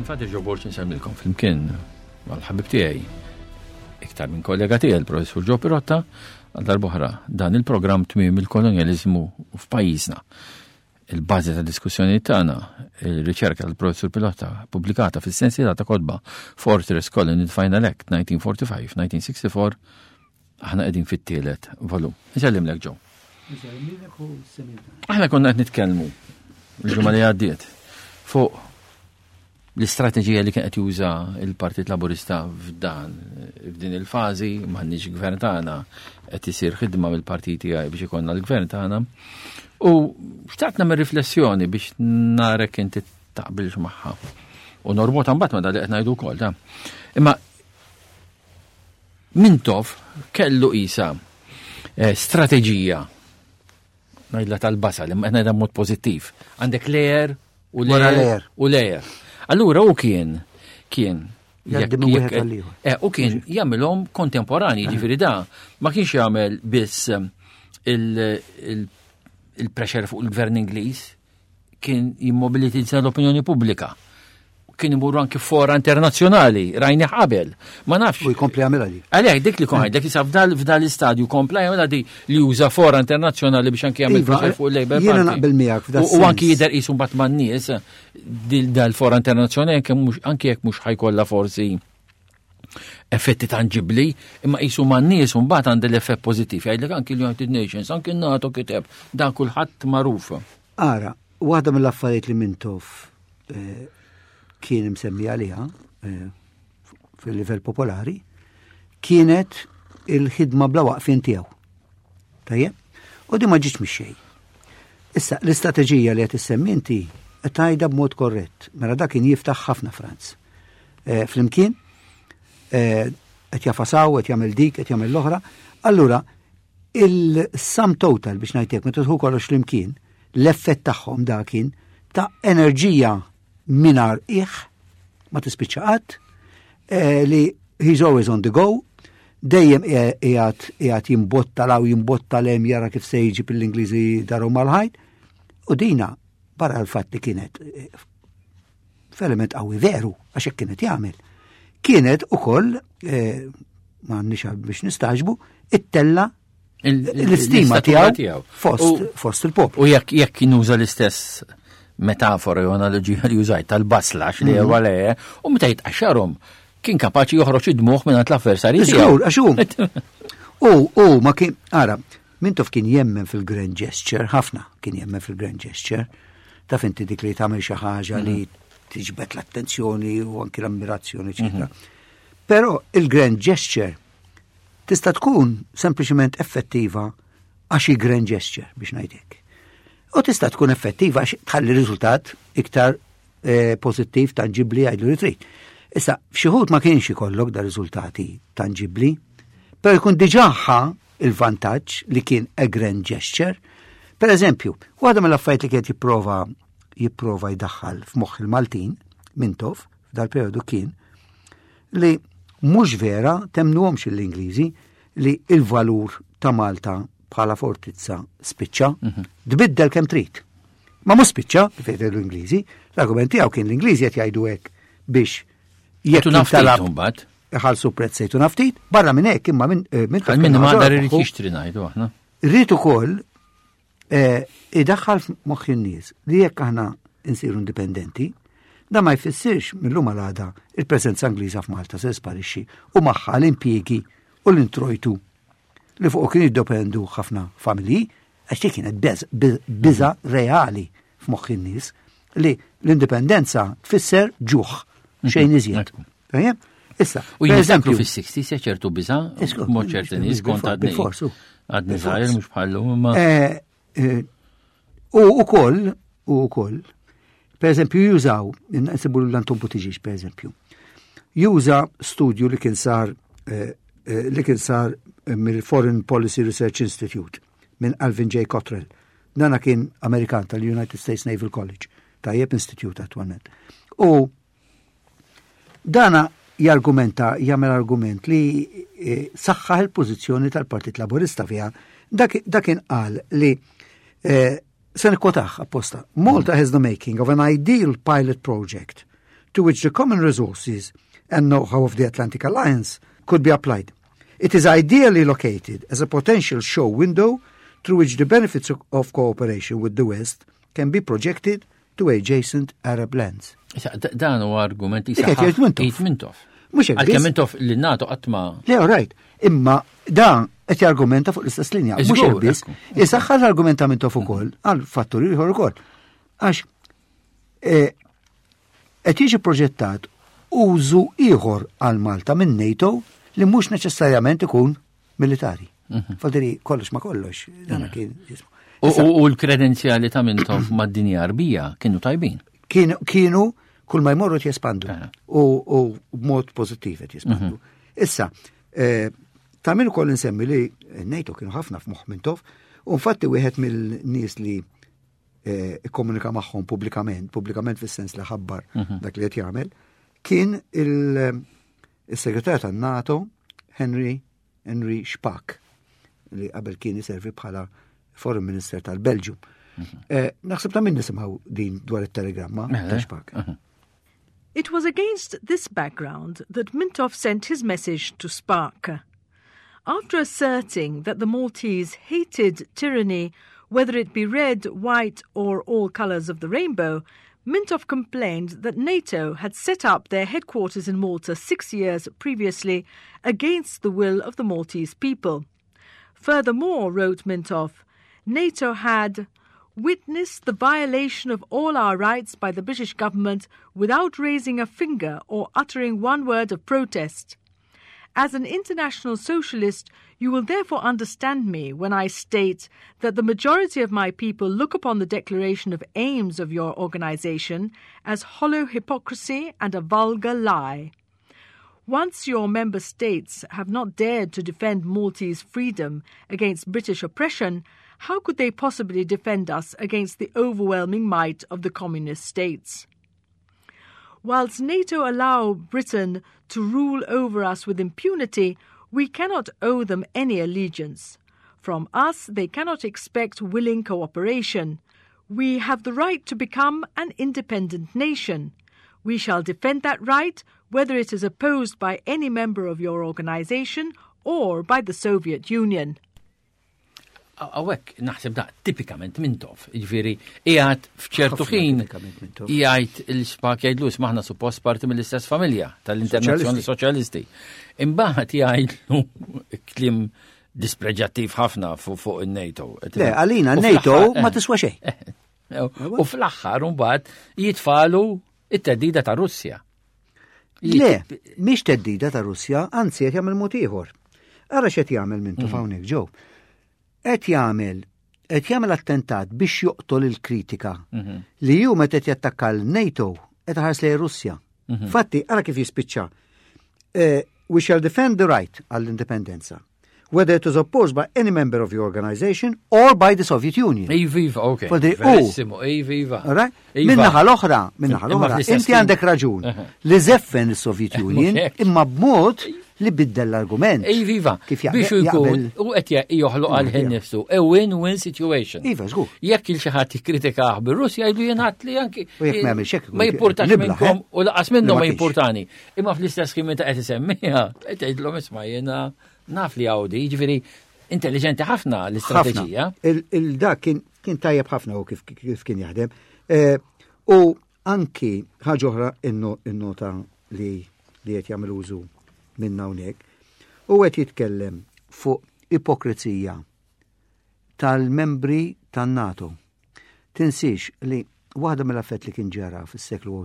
Infatti ġoborċ nsemilkom fl-imkien mal-ħabib tiegħi iktar minn kollega tiegħi il-professur Ġo Pirotta għal darbohra dan il-programm tmiem il-kolonializmu f'pajjiżna. Il-bażi ta' diskussjoni tagħna il-riċerka tal-professur Pirotta pubblikata fis-sensiela ta' kodba Fortress Colony Final Act 1945-1964 aħna qegħdin fit-tielet volum. Isellimlek Ġo. Aħna konna qed nitkellmu l-ġimgħa li għaddiet fuq l-istrateġija li kienet juża il-Partit Laburista f'din il-fażi m'għandniex gvern tagħna qed isir ħidma mill-partiti tiegħi biex ikollna l-gvern tagħna. U xtaqt nagħmel riflessjoni biex narek inti taqbilx magħha. U norbota mbagħad ma dak li qed ngħidu wkoll ta'. Imma Mintoff kellu qisha strateġija ngħidla tal-basal imma ngħidha mod pożittiv. Għandek lejer u lejer. Allura u kien u kien jagħmilhom kontemporani, ġifieri da ma kienx jagħmel biss il-pressure fuq il-gvern Ingliż, kien jimmobilitizza l-opinjoni pubblika. Kien imurru anke fora internazzjonali, rajni ħabel. Ma nafx. U jkompli jagħmilha di. Għalhekk dik li kon dak isab f'dal istadju kompla jagħmilha di li juża fora internazzjonali biex anke jagħmel pressure fuq il-Labour Party. Jiena naqbel miegħek f'dak. U anke jidher qisu mbagħad man-nies dal-fora internazzjonali anke jekk mhux ħajkollha forsi effetti tangibbli, imma qisu man-nies u mbagħad għandha l-effett pożittiv. Jgħidlek anke l-United Nations, anke n-NATO kiteb dan kulħadd magħruf. Ara, waħda mill-affarijiet li Mintoff kien msemmi għaliha fil-livell popolari kienet il-ħidma bla waqfien tiegħu. Tajjeb? U di ma ġietx mix-xejn. Issa l-istrateġija li qed issemmi inti qed tgħidha b'mod korrett. Mela dak kien jiftaħ ħafna Franz. Flimkien qed jafasaw, qed jagħmel dik, qed jagħmel l-oħra. Allura il-sum total biex ngħidlek meta tħu kollox flimkien l-effett tagħhom dak kien ta' enerġija minar ma tispiċċa qatt li he's always on the go, dejjem qiegħed jimbotta law jimbotta lem jara kif se jiġi bil-Ingliżi darhom mal-ħajt. U dina barra l-fatt li kienet f'element qawwi veru għax hekk kienet jagħmel. Kienet ukoll m'għandniex biex nistaġbu it-tella l-istima tiegħu fost il-poplu. U jekk kinuża l-istess metafora u analogija li użajt tal-baslax li għale, u meta jitqaxxarhom kien kapaċi joħroġ id-dmuħ minn l-avversarji tiegħu. U ma kien ara, Mintoff kien jemmen fil-grand gesture, ħafna kien jemmen fil-grand gesture, taf inti dik li tagħmel xi ħaġa li tiġbed l-attenzjoni u anke l-ammirazzjoni eċetera. Però il-grand gesture tista' tkun sempliċement effettiva għax hi grand gesture biex ngħidlek. U tista' tkun effettiva għax tħalli riżultat iktar pożittiv, tangibbli għajdu li trid. Issa, f'xi ħud ma kienx ikollok da riżultati tangibbli, però jkun diġà il-vantaġġ li kien a grand gesture. Per eżempju, waħda mill-affarijiet li kien jipprova jdaħħal f'moħħ il-Maltin, Mintoff, f'dal-perjodu kien li mhux vera temnuhomx l-Ingliżi li il-valur ta' Malta bħala fortizza spiċċa, tbiddel kemm trid. Ma mhux spiċċa, kif jgħidu l-Ingliżi, l-argument tiegħu kien l-Ingliżi qed jgħidu hekk biex jekk talab iħallsu prezz sejtu naftit, barra minn hekk imma minn ma dar irid jixtri ngħidu aħna. Rrid ukoll idaħħal f'moħħ in-nies li jekk aħna insiru indipendenti, da ma jfissirx mill-lum għal-għada il-preżenza Ingliża f'Malta se sparixxi u magħha l-impjiegi u l-introjtu li fuq kien jiddependu ħafna familji, għax kienet biża reali f'moħħ in-nies li l-indipendenza tfisser ġuħ xejn iżjed. Issa, u jinżemplu fis-60s ċertu biża, mod ċerti nies kont għadni żgħir mhux bħallhom imma. U ukoll, pereżempju jużaw, insibu l-Anton Buttigieg pereżempju, juża studju li kien sar mill-Foreign Policy Research Institute minn Alvin J. Cottrell. Dana kien Amerikan tal-United States Naval College, tajjeb Institute attualment. U dana jagħmel argument li saħħaħ il-pożizzjoni tal-Partit Laburista fiha. Dakin qal li se nikkotaħ apposta. Malta has the making of an ideal pilot project to which the common resources and know-how of the Atlantic Alliance could be applied. It is ideally located as a potential show window through which the benefits of cooperation with the West can be projected to adjacent Arab lands. Dan u argumenti Jgħid Mintoff. Mhux hekk biss. Mintoff li NATO qatt ma. Le, right. Imma dan qed jargumenta fuq l-istess linja. Mhux hekk biss. Isaħħar l-argumenta Mintoff ukoll għal fatturi ieħor ukoll. Għax qed jiġi proġettat użu ieħor għal Malta minn NATO li mhux neċessarjament ikun militari. Fadiri kollox ma kollox. Dan kien jismu. U l-kredenzjali ta' Mintoff mad-dinja arbija kienu tajbin. Kienu kull ma jmorru jespandu. U b'mod pozittiv jespandu. Issa, ta' minnu koll nsemmi li NATO kienu ħafna f'moħħ Mintoff, u infatti wieħed mill-nies li komunika magħhom pubblikament fis-sens li ħabbar dak li qed jagħmel, kien il-segretarju tan-NATO Henry Spaak, li qabel kien iservi bħala Foreign Minister tal-Belġium. Naħseb ta' min nisimgħu din dwar it-telegramma ta' Spaak. It was against this background that Mintoff sent his message to Spaak. After asserting that the Maltese hated tyranny, whether it be red, white, or all colours of the rainbow, Mintoff complained that NATO had set up their headquarters in Malta 6 years previously against the will of the Maltese people. Furthermore, wrote Mintoff, NATO had witnessed the violation of all our rights by the British government without raising a finger or uttering one word of protest. As an international socialist, you will therefore understand me when I state that the majority of my people look upon the declaration of aims of your organisation as hollow hypocrisy and a vulgar lie. Once your member states have not dared to defend Maltese freedom against British oppression, how could they possibly defend us against the overwhelming might of the communist states? Whilst NATO allow Britain to rule over us with impunity, we cannot owe them any allegiance. From us, they cannot expect willing cooperation. We have the right to become an independent nation. We shall defend that right, whether it is opposed by any member of your organisation or by the Soviet Union. Għawek, naħseb da, tipikament Mintoff, ġviri, jgħat fċertu ħin, jgħajt il-Spaak jgħidlu maħna suppost parti mill-istess familja tal-Internazzjoni Soċjalisti. Imbaħat jgħidlu klim dispreġattiv ħafna fuq il-NATO. Le, għalina, NATO ma tiswa xej. U fl-axħar, mbagħad jitfalu it-teddida ta' Russja. Le, miex teddida ta' Russja, anzi qed jagħmel mod ieħor. Ara x'qed jagħmel Mintoff hawnhekk ġew. Qed jagħmel attentat biex joqtol il-kritika li ju meta qed jattakka l-NATO qed ħares lejn Russja. Fatti, ara kif jispiċċa. We shall defend the right għall-indipendenza, whether it is opposed by any member of your organization or by the Soviet Union. Ejviva, okay. Verissimo, ejviva. Minnaħa l-oħra, inti għandek raġun li zeffen is-Soviet Union imma b'mod li biddel l-argument. Ejviva, biex jkun u qed joħloq għalħin nifsu, a win-win situation. Iva, żgur. Jekk il xi ħadd jikkritikah bir-Russja jgħidu jingħad li anki ma jimpurtax niblaħ, minnkom u laqas minnhom ma jimpurtani. Imma fl-istess ħin meta qed isemmiha, qed tgħidlhom isma' jiena naf li għawdi, jiġifieri intelligenti ħafna l-istrateġija. Il-dak kien tajjeb ħafna u kif kien jaħdem. U anki ħaġa oħra in-nota li qed jagħmel użu minna hawnhekk, u qed jitkellem fuq ipokrizija tal-membri tan-NATO. Tinsix li waħda mill-affett li kien ġara fis-seklu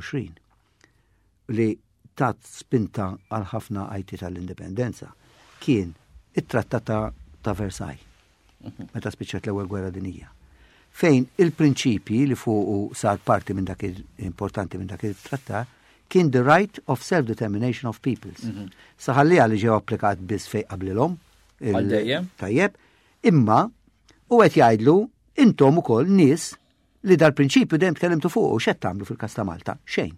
20 li tat spinta għal ħafna għajti tal-indipendenza kien it-Trattat ta' Versailles, meta spiċċat l-ewwel gwerra dinjija, fejn il-prinċipji li fuq sar parti minn dak importanti minn dak it-trattat kien the right of self-determination of peoples. Saħalli għalli ġew applikat biss fej qablilhom. Tajjeb, imma u qed jgħidlu intom ukoll nies li dal-prinċipju dejjem tkellimtu fuq u x'qed tagħmlu fil-każ ta' Malta? Xejn.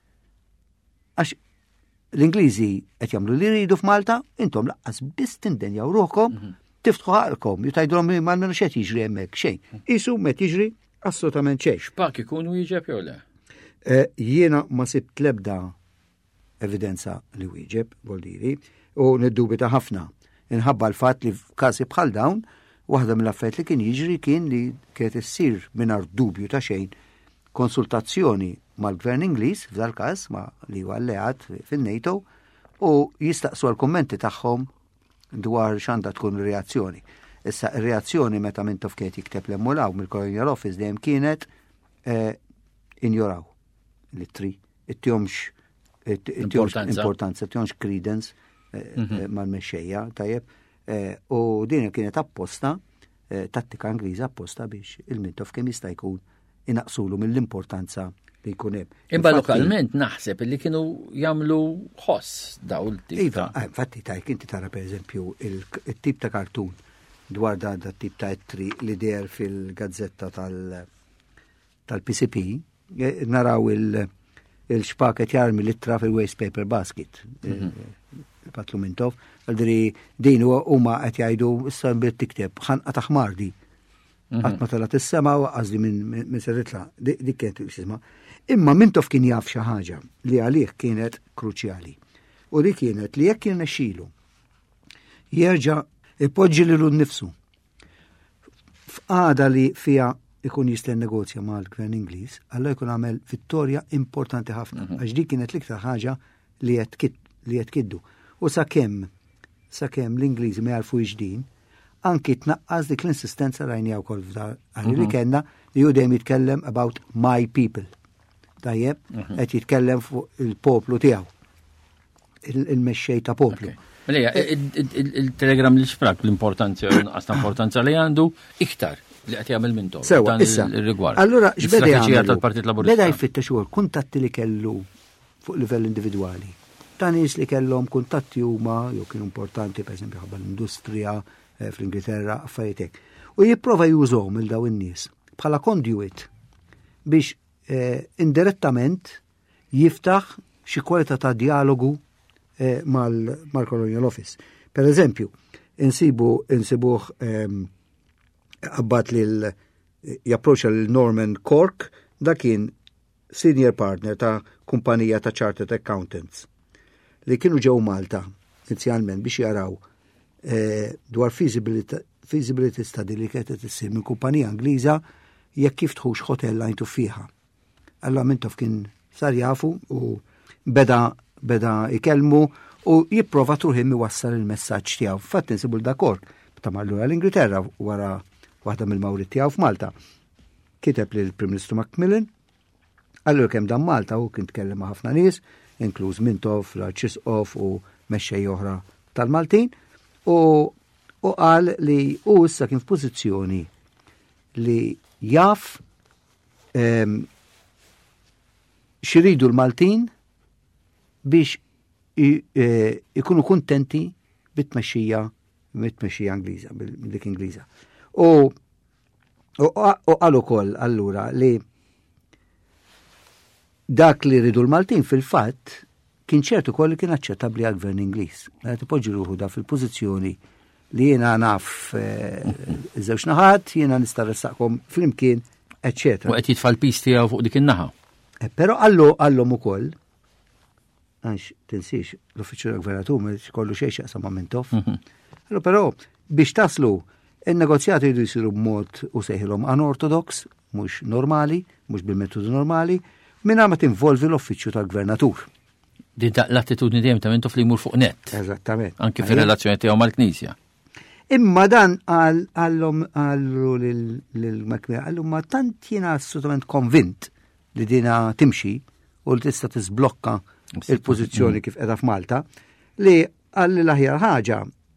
Għax l-Ingliżi qed jagħmlu li jridu f'Malta, intom laqqas biss tindenjaw ruħkom, tiftħu ħaqlkom, jitajdulhom ma minnu x'qed jiġri hemmhekk xejn. Isu met jiġri assolutament xejn. X'pak ikunu jiġeb jew le? Jiena ma sibt lebda evidenza li wieġeb, voldiri, u niddubita ħafna. Inħabba l-fatt li f'każi bħal dawn, waħda mill-affarijiet li kien jiġri kien li kienet issir mingħajr dubju ta' xejn konsultazzjoni mal-Gvern Ingliż f'dal każ ma li huwa alleat fin-NATO u jistaqsu l-kummenti tagħhom dwar x'għandha tkun reazzjoni. Issa ir-reazzjoni meta Mintoff kienet jikteb l-emmolaw mill-Colonial Office dejjem kienet injoraw l-ittri, it-tjomx importanza, it-tjomx credence mal-mexxejja, tajjeb, u din kienet apposta, tattika Ingliża apposta biex il-Mintoff kemm jista' jkun inaqsulu mill-importanza li jkun hemm. Imma lokalment naħseb li kienu jagħmlu ħoss daw il-tip. Iva, infatti tajk inti tara pereżempju il-tip ta' kartun dwar da tip ta' ettri li der fil-gazzetta tal-PCP, naraw il-xpaket jarmi littra fil-waste paper basket. Patlu Mintoff, għaldri din huma qed jgħidu issa bit tikteb ħanqa ta' ħmar di. Qatt ma talat is-sema u qasdi minn serritla. Dik kienet x'isma'. Imma Mintoff kien jaf xi ħaġa li għalih kienet kruċjali. U dik kienet li jekk kien nexxielu jerġa' ipoġġi lilu nnifsu f'qagħda li fiha ikun jista' negozja mal-Gvern Ingliż, alla jkun għamel vittorja importanti ħafna. Għax dik kienet l-iktar ħaġa li qed kiddu. U sakemm l-Ingliżi ma jarfu din, anki tnaqqas dik l-insistenza rajnija wkoll f'dar li kellna li hu dejjem jitkellem about my people. Tajjeb, qed jitkellem fuq il-poplu tiegħu. Il-mexxej ta' poplu. Il-telegram li xfrak l-importanza li għandu iktar li qed jagħmel Mintoff. Sewa, issa. Allura x'beda jagħmel? Beda jfittex ukoll kuntatti li kellu fuq livell individwali. Ta' nies li kellhom kuntatti huma jew kienu importanti pereżempju ħabba l-industrija fl-Ingilterra affarijiet hekk. U jipprova jużhom il daw in-nies bħala conduit biex indirettament jiftaħ xi kwalità ta' dialogu mal-Colonial Office. Per eżempju, insibuh abbat li japproċa l-Norman Cork, da kien senior partner ta' kumpanija ta' Chartered Accountants li kienu ġew Malta inizjalment biex jaraw dwar feasibility study li kienet issir minn kumpanija Ingliża jekk jiftħux hotel lajntu fiha. Allora Mintoff kien sar jafu u beda ikellmu u jipprova truħim iwassal il-messaġġ tiegħu. Fatt insibu l-dakor ta' marru l-Ingilterra wara waħda mill-mawrid tiegħu f'Malta. Kiteb lil Prim Ministru Macmillan, allura kemm dan Malta u kien tkellem ma' ħafna nies, inkluż Mintoff, Raċisqof u mexxej oħra tal-Maltin, u qal li hu issa kien f'pożizzjoni li jaf xiridu l-Maltin biex ikunu kontenti bit-tmexxija Ingliża, dik Ingliża. U qal ukoll allura li dak li ridu l-Maltin fil-fatt kien ċertu ukoll li kien aċċettabbli għall-Gvern Ingliż. Qed ipoġġi ruħu da fil-pożizzjoni li jiena naf iż-żewġ naħat, jiena nista' ressaqkom flimkien, eċċetera. U qed jitfa' l-pis tiegħu fuq dik in-naħa. Però għallhom ukoll għax tinsiex l-Uffiċċju tal-Gvernatur ma kollu xejn x'jaqsam ma' Mintoff. Però biex taslu in-negozjati jridu jsiru b'mod u sejħilhom anortodox, mhux normali, mhux bil-metodu normali, mingħajr ma tinvolvi l-Uffiċċju tal-Gvernatur. Din l-attitudni dejjem ta' Mintoff li jmur fuq net. Eżattament. Anke fir-relazzjoni tiegħu mal-Knisja. Imma dan għallu lil-Macmillan, għallu ma tant jiena assolutament konvint li dina timxi u li tista' tisblokka il-pożizzjoni kif qiegħda f'Malta li għalli l-aħjar ħaġa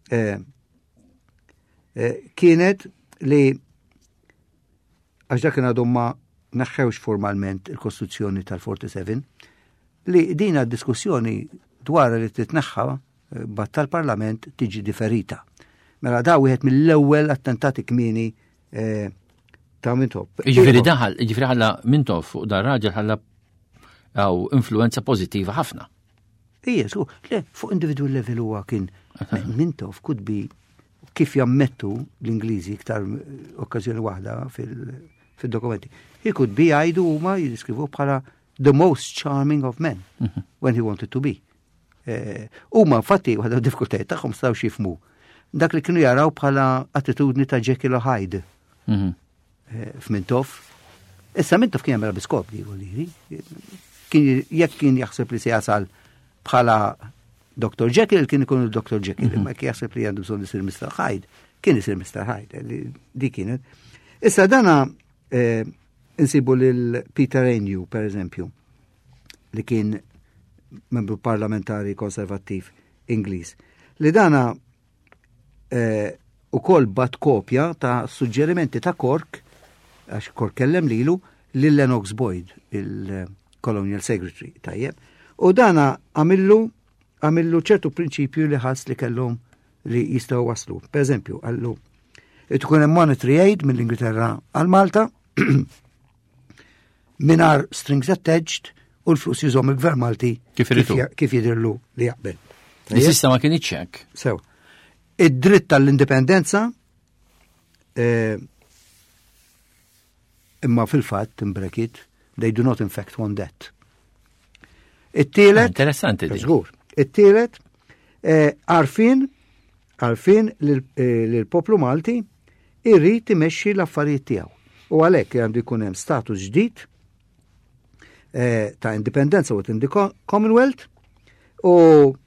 kienet li għax dak għadhom ma naħħewx formalment il-Kostituzzjoni tal-47 li dina diskussjoni dwar li titneħħa bat tal-Parlament tiġi differita. Mela da wieħed mill-ewwel attentati kmieni ta' Mintoff. Jiġifieri ħalla Mintoff fuq dar raġel ħalla għaw influenza pozittiva ħafna. Yes, fuq individual level huwa kien Mintoff could be kif jammettu l-Ingliżi iktar okkażjoni waħda fil-dokumenti. He could be għajdu huma jidiskrivu bħala the most charming of men when he wanted to be. Huma fatti waħda diffikultajiet tagħhom stgħu xifmu. Dak li kienu jaraw bħala attitudni ta' Jekyll u Hyde f'Mintoff. Issa Mintoff kien jagħmel biskop li jgħolli. Jekk kien jaħseb li se jasal bħala Dr. Jekyll kien ikun Dr. Jekyll, ma kien jaħseb li għandu bżonn isir Mr. Hyde, kien isir Mr. Hyde, di kienet. Issa dana insibu lil Peter Agnew, per eżempju, li kien membru parlamentari konservattiv Ingliż, li dana ukoll bat kopja ta' suġġerimenti ta' Cork, għax Cork kellem lilu, lil Lennox Boyd, il-Colonial Secretary, tajjeb. U dana għamillu ċertu prinċipju li ħass li kellhom li jistgħu waslu. Per eżempju, għallu, tkun hemm monetary aid mill-Ingilterra għal Malta minar strings attached u l-flus jużhom il-Gvern Malti kif jidirlu li jaqbel. Il-sistema kien iċċek. Sew. Id-dritt tal-indipendenza imma fil-fatt imbrekit they do not in fact want that. It-tielet interessanti di. Żgur. It-tielet għarfin l-poplu Malti irrid imexxi l-affarijiet tiegħu. U għalhekk għandu jkun hemm status ġdid ta' indipendenza within the Commonwealth u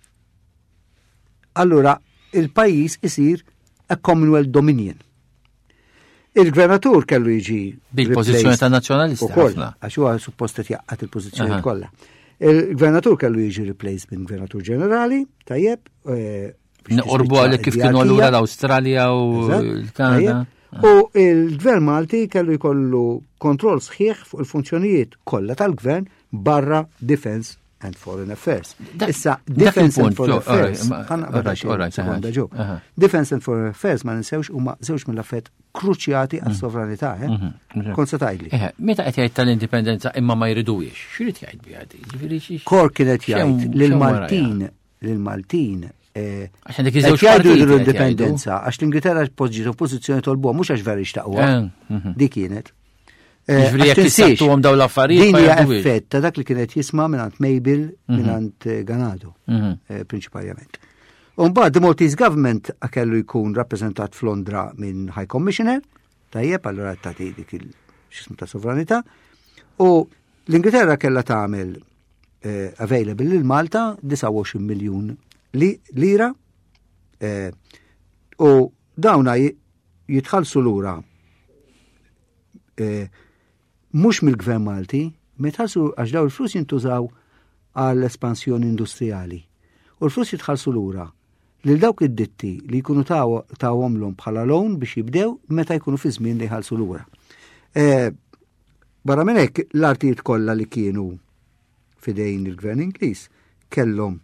allura il-pajjiż isir a Commonwealth Dominion. Il-gvernatur kellu jiġi bil-pożizzjoni ta' nazzjonalista ħafna. Għax huwa suppost jaqqat il-pożizzjoni kollha. Il-gvernatur kellu jiġi replaced minn gvernatur ġenerali, tajjeb. Orbu għalek kif kienu għallura l-Australja u l-Kanada. U il-gvern Malti kellu jkollu kontroll sħiħ fuq il-funzjonijiet kollha tal-gvern barra Defense and Foreign Affairs. Issa, Defense and Foreign Affairs. Defense and Foreign Affairs ma ninsewx huma żewġ mill-affett kruċjati għas-sovranità, Konsa tgħidli. Meta qed jgħid tal-indipendenza imma ma jridux, x'irid jgħid biha di? Cork kienet jgħid lil-Maltin għaxan dik iżewġ partiti l-indipendenza għax l-Ingilterra poġġiet oppożizzjoni tolbuha mhux għax veri xtaqwa. Dik kienet. Ġifieri jekk tissabtuhom dawn l-affarijiet. Din hija effett ta' dak li kienet jisma' mingħand Mabel mingħand Ganado prinċipalment. U mbagħad the Maltese government kellu jkun rappreżentat f'Londra minn High Commissioner, tajjeb allura tagħti dik il-xism ta' sovranità. U l-Ingilterra kellha tagħmel available lil Malta 29 miljun lira u dawna jitħallsu lura mhux mill-Gvern Malti, mitħallsu għax daw il-flus jintużaw għall-espansjoni industrijali. U l-flus jitħallsu lura lil dawk id-ditti li jkunu tawhomlhom bħala loan biex jibdew meta jkunu fi żmien li jħallsu lura. Barra minn hekk l-artijiet kollha li kienu fidejn il-Gvern Ingliż kellhom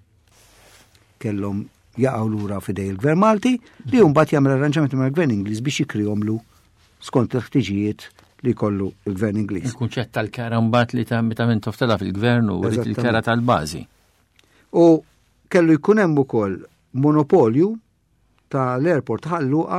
jaqgħu lura fidej il-Gvern Malti li mbagħad jagħmel arranġamenti mal-Gvern Ingliż biex jikrihomlu skont il-ħtiġijiet li kollu il-Gvern Ingliż. Il-kunċett tal-kara mbagħad li ta' Mintoff tela fil-Gvern u rrid il-kara tal-bażi. U kellu jkun hemm ukoll monopolju tal-airport ħalluqa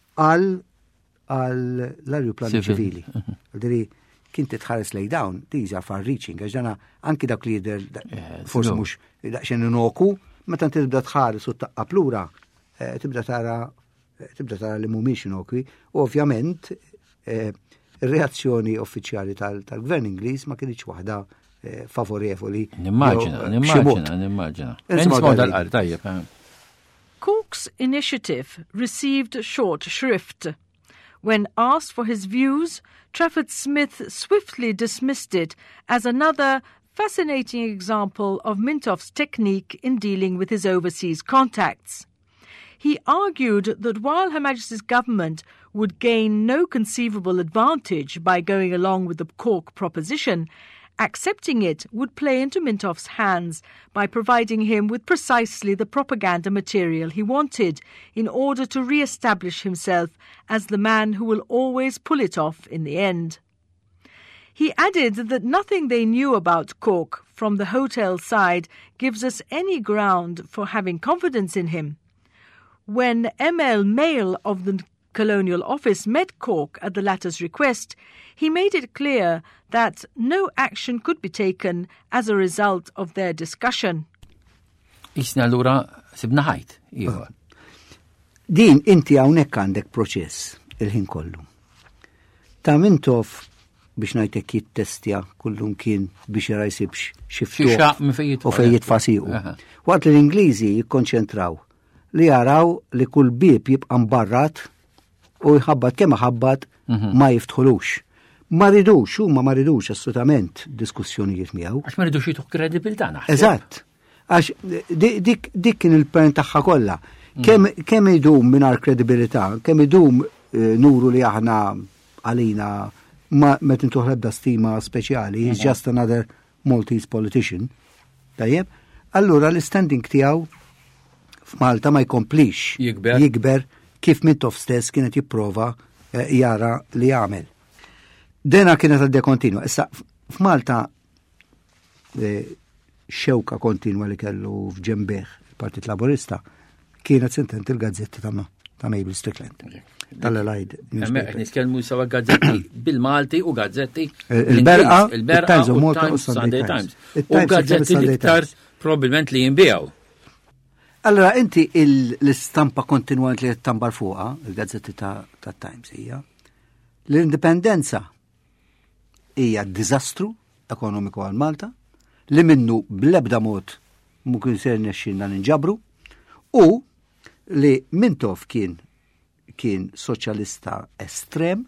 għal l-ajruplani ċivili. Għaldiri kien titħares lej dawn, these are far reaching, għax dana anki dak li jidher forsi mhux daqsxejn inoku, meta tibda tħares u taqqa plura, tibda tara li mhumiex inokwi, u ovvjament ir-reazzjoni uffiċjali tal-Gvern Ingliż ma kienx waħda favorevoli. Nimmaġina. Cork's initiative received short shrift. When asked for his views, Trafford Smith swiftly dismissed it as another fascinating example of Mintoff's technique in dealing with his overseas contacts. He argued that while Her Majesty's government would gain no conceivable advantage by going along with the Cork proposition, accepting it would play into Mintoff's hands by providing him with precisely the propaganda material he wanted in order to re-establish himself as the man who will always pull it off in the end. He added that nothing they knew about Cork from the hotel side gives us any ground for having confidence in him. When M.L. Mayle of the Colonial Office met Cork at the latter's request, he made it clear that no action could be taken as a result of their discussion. Isna l-ura sibna ħajt, iva. Din inti hawnhekk għandek proċess il-ħin kollu. Ta' Mintoff biex ngħidlek jittestja kullum kien biex jara jsibx xi ftuħ u fejn jitfasiqu. Waqt li l-Ingliżi jikkonċentraw li jaraw li kull bieb jibqa' mbarrat u jħabbat kemm ħabbat ma jiftħulux. Ma ridux assolutament diskussjonijiet miegħu. Għax ma ridux jituħ kredibilità naħseb. Eżatt. Għax dik kien il-point tagħha kollha. Kemm idum mingħajr kredibilità, kemm idum nuru li aħna għalina met intuħ ebda stima speċjali, he's just another Maltese politician. Tajjeb? Allura l-standing tiegħu f'Malta ma jkomplix jikber kif Mintoff stess kienet jipprova jara li jagħmel. Dena kienet għadde kontinua. Issa f'Malta xewka kontinua li kellu f'ġembeh il-Partit Laburista kienet sentent il-gazzetti ta' Mabel Strickland. Tal-Lajd. Nitkellmu sawa gazzetti bil-Malti u gazzetti il-Berqa u Sunday Times. U gazzetti l-iktar probabbilment li jinbijaw. Allora, inti l-istampa kontinuant li jittambar fuqa, il-gazzetti ta' Times hija, l-indipendenza hija dizastru ekonomiku għal Malta, li minnu bl-ebda mod mumkin ser nexxinna ninġabru, u li Mintoff kien soċjalista estrem,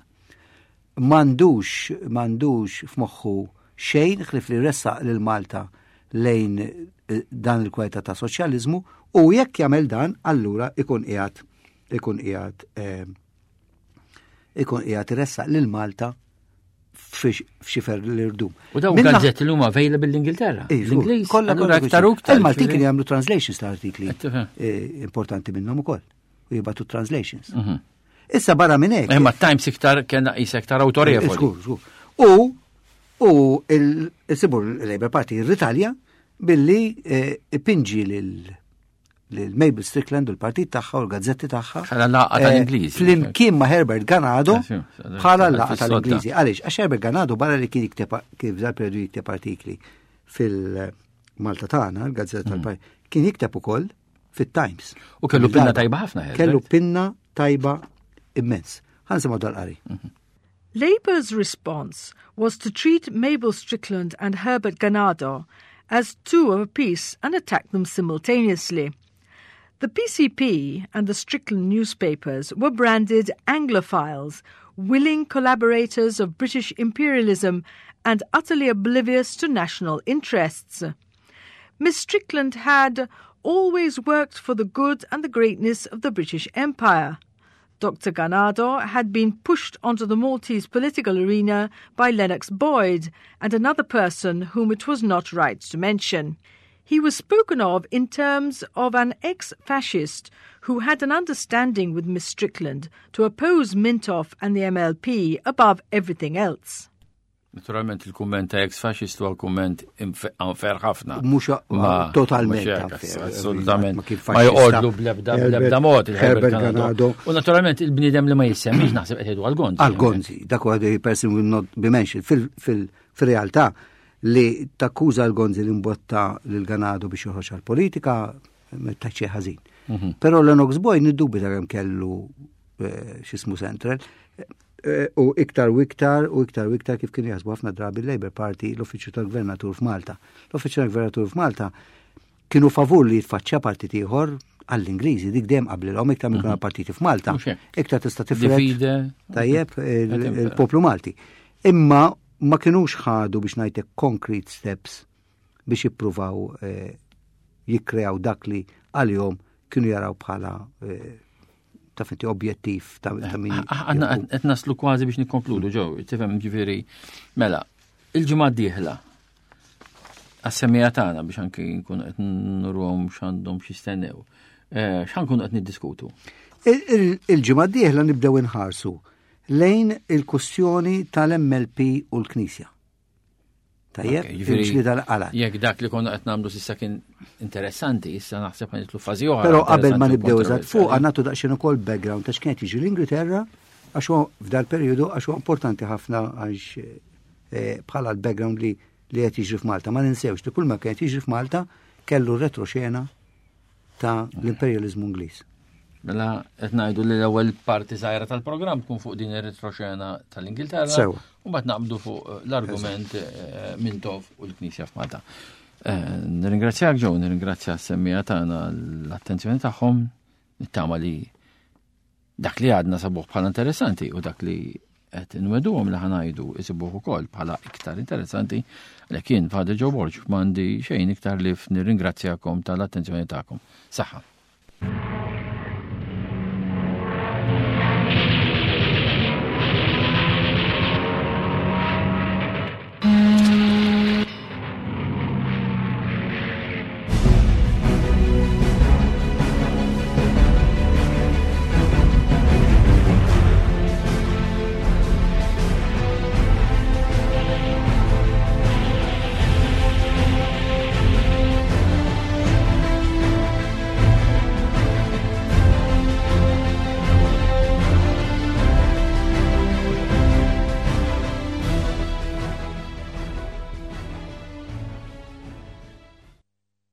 mandux f'moħħu xejn ħlif li ressaq lil Malta lejn dan il-kweta ta' soċjaliżmu u jekk jagħmel dan allura ikun qiegħed iressaq lil Malta f'xifer l-irdum. U dawn gazzetti l-huma available l-Ingilterra. L-Ingliż kollha aktar u aktar. Il-Malti kien jagħmlu translations ta' artikli importanti minnhom ukoll u jibgħatu translations. Issa barra minn hekk. Imma Times iktar kien iktar awtorevoli. Żgur. U il-sibur l-Labour Party ir-Ritalja billi ipinġi lil Mabel Strickland u l-partit tagħha u l-gazzetti tagħha. Bħala laqgħa tal-Ingliż. Flimkien ma' Herbert Ganado bħala laqgħa tal-Ingliżi. Għaliex għax Herbert Ganado barra li kien kif dal-periodu jikteb artikli fil-Malta tagħna, l-gazzetta tal-Partit, kien jikteb ukoll fit-Times. U kellu pinna tajba ħafna. Kellu pinna tajba immens. Ħansimgħu dal-qari. Labour's response was to treat Mabel Strickland and Herbert Ganado as two of a piece and attack them simultaneously. The PCP and the Strickland newspapers were branded Anglophiles, willing collaborators of British imperialism and utterly oblivious to national interests. Miss Strickland had always worked for the good and the greatness of the British Empire. Dr. Ganado had been pushed onto the Maltese political arena by Lennox Boyd and another person whom it was not right to mention. He was spoken of in terms of an ex-fascist who had an understanding with Miss Strickland to oppose Mintoff and the MLP above everything else. Naturalment il-kumment ta' ex-fascist huwa kumment unfair ħafna. Mhux totalment assolutament. Ma jqogħdu bl-ebda mod il-Herbert Ganado. U naturalment il-bniedem li ma jissemmix naħseb qed jgħidu għall-Gonzi. Għall-Gonzi, dak huwa the person will not be mentioned. Fil-realtà li takkuża l-Gonzi li mbotta lil Ganado biex joħroġ għall-politika taċċi ħażin. Però Lennox Boyd niddubita kemm kellu x'ismu Central. U iktar kif kien jasbu ħafna drabi l-Labour Party l-Uffiċċju tal-Gvernatur f'Malta. L-Uffiċċju tal-Gvernatur f'Malta kienu favur li jitfaċċja partit ieħor għall-Ingliżi dik dejjem qablilhom iktar minn partiti f'Malta. Iktar tista' tifred tajjeb il-poplu Malti. Imma ma kinux ħadu biex ngħidlek concrete steps biex jippruvaw jikkreaw dak li għalihom kienu jaraw bħala ta' finti objettiv ta' min. Għanna qed naslu kważi biex nikkonkludu ġew, tifhem ġifieri mela, il-ġimgħa d-dieħla għas-semmija tagħna biex anke nkun qed nurhom x'għandhom x'jistennew. X'ħankunu qed niddiskutu? Il-ġimgħa d-dieħla nibdew inħarsu lejn il-kwestjoni tal-MLP u l-Knisja. Tajjeb, il-ġlida l-qalat. Jekk dak li konna qed nagħmlu s'issa kien interessanti, issa naħseb nitlu fażi oħra. Però qabel ma nibdew eżatt fuq għandna daqsxejn ukoll background ta' x'kien jiġi l-Ingilterra għax f'dal perjodu għax huwa importanti ħafna għax bħala l-background li qed jiġri f'Malta. Ma ninsewx li kull ma kien jiġri f'Malta kellu retroxena ta' l-imperjaliżmu Ingliż. Mela qed ngħidu li l-ewwel parti żgħira tal-programm tkun fuq din ir-retroxena tal-Ingilterra. Sewa. U mbagħad naqbdu fuq l-argument Mintov u l-Knisja f'Malta. Nirringrazzjak ġew, nirringrazzja s-semmija tagħna l-attenzjoni tagħhom, nittama li dak li għadna sabuh bħala interessanti u dak li qed inweduhom li ħanajdu isibuh ukoll bħala iktar interessanti, għalhekk jien Father Joe Borg m'għandi xejn iktar li nirringrazzjakom tal-attenzjoni tagħkom. Saħħa.